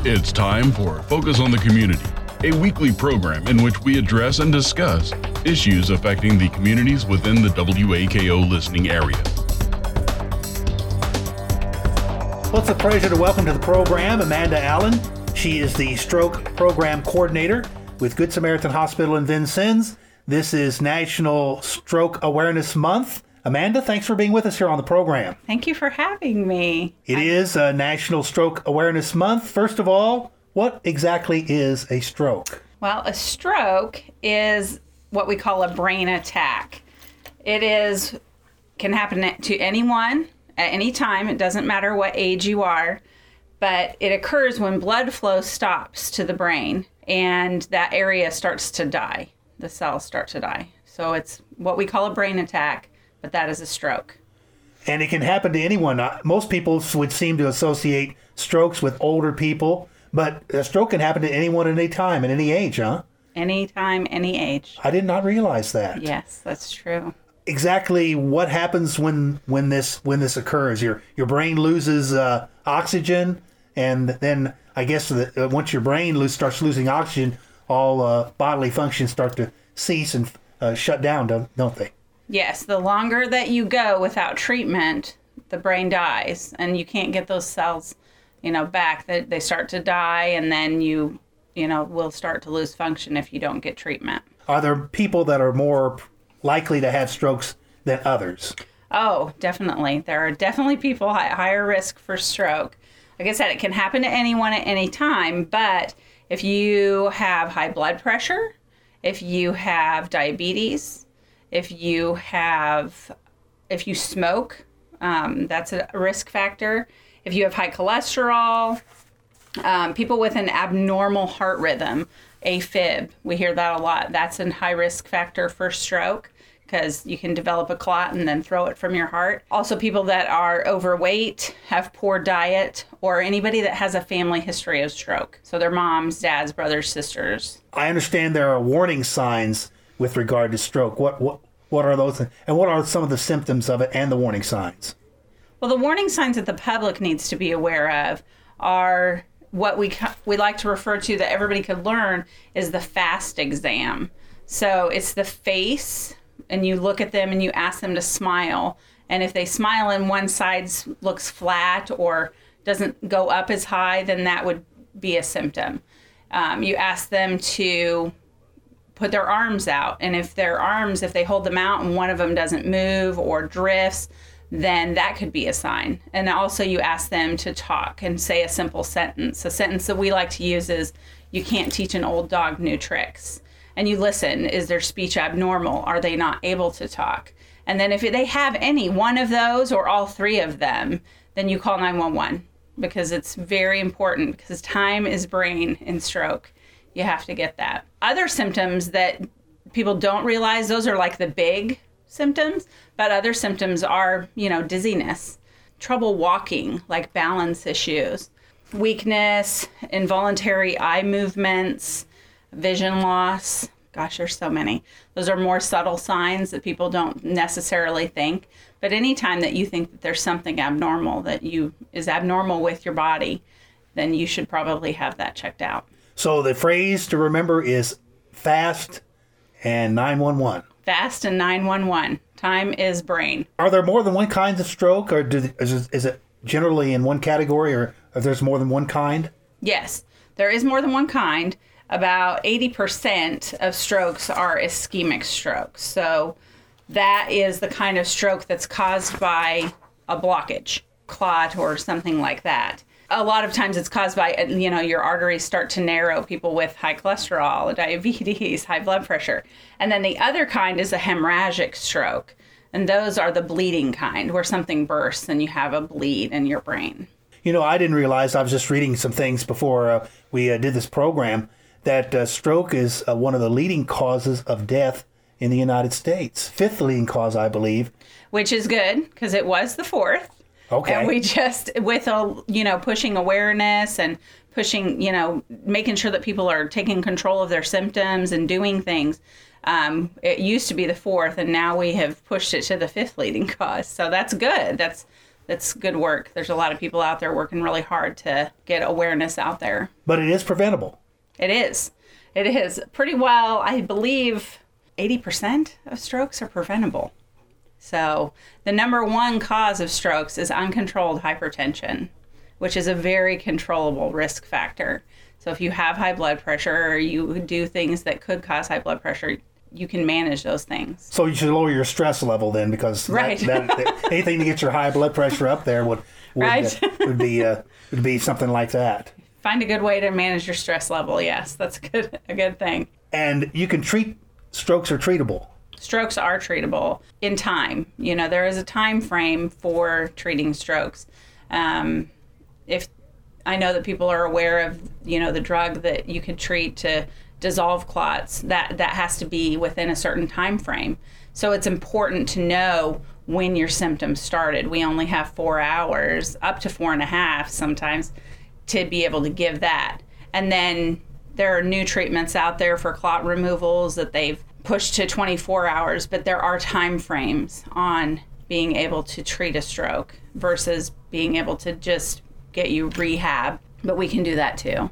It's time for Focus on the Community, a weekly program in which we address and discuss issues affecting the communities within the WAKO listening area. Well, it's a pleasure to welcome to the program Amanda Allen. She is the Stroke Program Coordinator with Good Samaritan Hospital in Vincennes. This is National Stroke Awareness Month. Amanda, thanks for being with us here on the program. Thank you for having me. It is National Stroke Awareness Month. First of all, what exactly is a stroke? Well, a stroke is what we call a brain attack. Can happen to anyone at any time. It doesn't matter what age you are, but it occurs when blood flow stops to the brain and that area starts to die. The cells start to die. So it's what we call a brain attack, but that is a stroke. And it can happen to anyone. Most people would seem to associate strokes with older people, but a stroke can happen to anyone at any time, at any age, huh? Anytime, any age. I did not realize that. Yes, that's true. Exactly what happens when this occurs? Your brain loses oxygen, and then I guess once your brain starts losing oxygen, all bodily functions start to cease and shut down, don't they? Yes, the longer that you go without treatment, the brain dies, and you can't get those cells, back. They start to die, and then you will start to lose function if you don't get treatment. Are there people that are more likely to have strokes than others? Oh, definitely. There are definitely people at higher risk for stroke. Like I said, it can happen to anyone at any time, but if you have high blood pressure, if you have diabetes, if you smoke, that's a risk factor. If you have high cholesterol, people with an abnormal heart rhythm, AFib, we hear that a lot. That's a high risk factor for stroke because you can develop a clot and then throw it from your heart. Also, people that are overweight, have poor diet, or anybody that has a family history of stroke. So their moms, dads, brothers, sisters. I understand there are warning signs with regard to stroke. What are those, and what are some of the symptoms of it and the warning signs? Well, the warning signs that the public needs to be aware of are what we like to refer to, that everybody could learn, is the FAST exam. So it's the face, and you look at them and you ask them to smile. And if they smile and one side looks flat or doesn't go up as high, then that would be a symptom. You ask them to put their arms out, and if they hold them out and one of them doesn't move or drifts, then that could be a sign. And also you ask them to talk and say a simple sentence. A sentence that we like to use is, "You can't teach an old dog new tricks." And you listen, is their speech abnormal? Are they not able to talk? And then if they have any one of those or all three of them, then you call 911, because it's very important, because time is brain in stroke. You have to get that. Other symptoms that people don't realize, those are like the big symptoms, but other symptoms are, dizziness, trouble walking, like balance issues, weakness, involuntary eye movements, vision loss. Gosh, there's so many. Those are more subtle signs that people don't necessarily think. But anytime that you think that there's something abnormal is abnormal with your body, then you should probably have that checked out. So the phrase to remember is FAST and 911. FAST and 911. Time is brain. Are there more than one kind of stroke, or is it generally in one category, or if there's more than one kind? Yes, there is more than one kind. About 80% of strokes are ischemic strokes. So that is the kind of stroke that's caused by a blockage, clot, or something like that. A lot of times it's caused by, your arteries start to narrow, people with high cholesterol, diabetes, high blood pressure. And then the other kind is a hemorrhagic stroke. And those are the bleeding kind, where something bursts and you have a bleed in your brain. I didn't realize, I was just reading some things before we did this program, that stroke is one of the leading causes of death in the United States. Fifth leading cause, I believe. Which is good, because it was the fourth. Okay. And we just, with pushing awareness and pushing, making sure that people are taking control of their symptoms and doing things. It used to be the fourth, and now we have pushed it to the fifth leading cause. So that's good. That's It's good work. There's a lot of people out there working really hard to get awareness out there. But it is preventable. It is. It is. Pretty well, I believe 80% of strokes are preventable. So the number one cause of strokes is uncontrolled hypertension, which is a very controllable risk factor. So if you have high blood pressure or you do things that could cause high blood pressure, you can manage those things. So you should lower your stress level then, because Right. anything to get your high blood pressure up there would be something like that. Find a good way to manage your stress level. Yes, that's a good thing. And you can treat strokes are treatable. Strokes are treatable in time. There is a time frame for treating strokes. If I know that people are aware of, the drug that you can treat to dissolve clots, that has to be within a certain time frame. So it's important to know when your symptoms started. We only have 4 hours, up to 4.5 sometimes, to be able to give that. And then there are new treatments out there for clot removals that they've pushed to 24 hours, but there are time frames on being able to treat a stroke versus being able to just get you rehab. But we can do that too.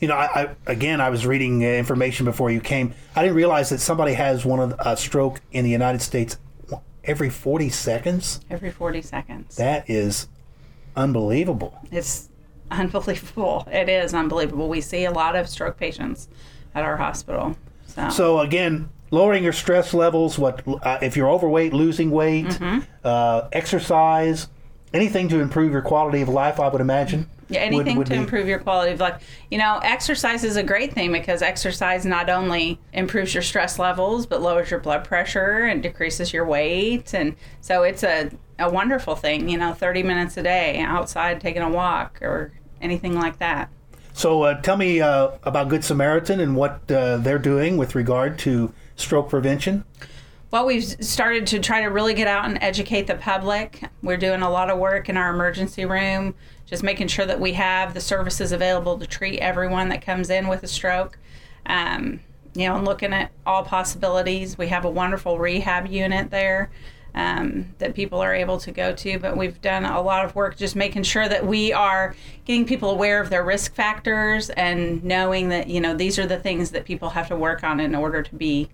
I was reading information before you came. I didn't realize that somebody has a stroke in the United States every 40 seconds. Every 40 seconds. That is unbelievable. It's unbelievable. It is unbelievable. We see a lot of stroke patients at our hospital. So again, lowering your stress levels. If you're overweight, losing weight, exercise, anything to improve your quality of life, I would imagine. Yeah, anything to improve your quality of life. Exercise is a great thing because exercise not only improves your stress levels, but lowers your blood pressure and decreases your weight. And so it's a wonderful thing, 30 minutes a day outside taking a walk or anything like that. So tell me about Good Samaritan and what they're doing with regard to stroke prevention. Well, we've started to try to really get out and educate the public. We're doing a lot of work in our emergency room, just making sure that we have the services available to treat everyone that comes in with a stroke. And looking at all possibilities. We have a wonderful rehab unit there that people are able to go to. But we've done a lot of work just making sure that we are getting people aware of their risk factors and knowing that, these are the things that people have to work on in order to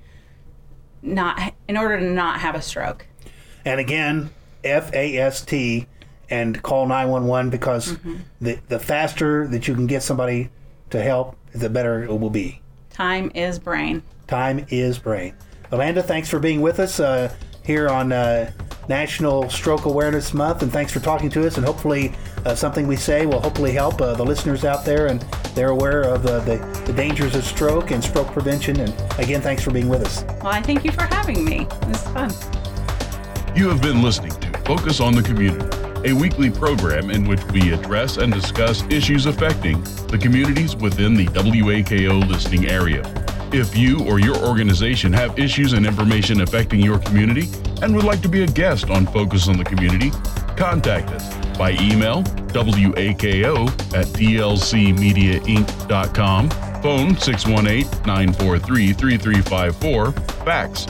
not have a stroke. And again, FAST, and call 911 because the faster that you can get somebody to help, the better it will be. Time is brain. Time is brain. Amanda, thanks for being with us here on National Stroke Awareness Month, and thanks for talking to us, and hopefully something we say will hopefully help the listeners out there, and they're aware of the dangers of stroke and stroke prevention. And again, thanks for being with us. Well, I thank you for having me. It was fun. You have been listening to Focus on the Community, a weekly program in which we address and discuss issues affecting the communities within the WAKO listening area. If you or your organization have issues and information affecting your community and would like to be a guest on Focus on the Community, contact us by email wako@dlcmediainc.com, phone 618-943-3354, fax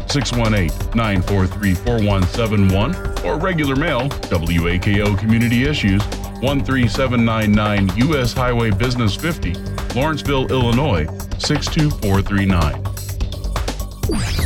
618-943-4171, or regular mail, WAKO Community Issues, 13799 U.S. Highway Business 50, Lawrenceville, Illinois, 62439.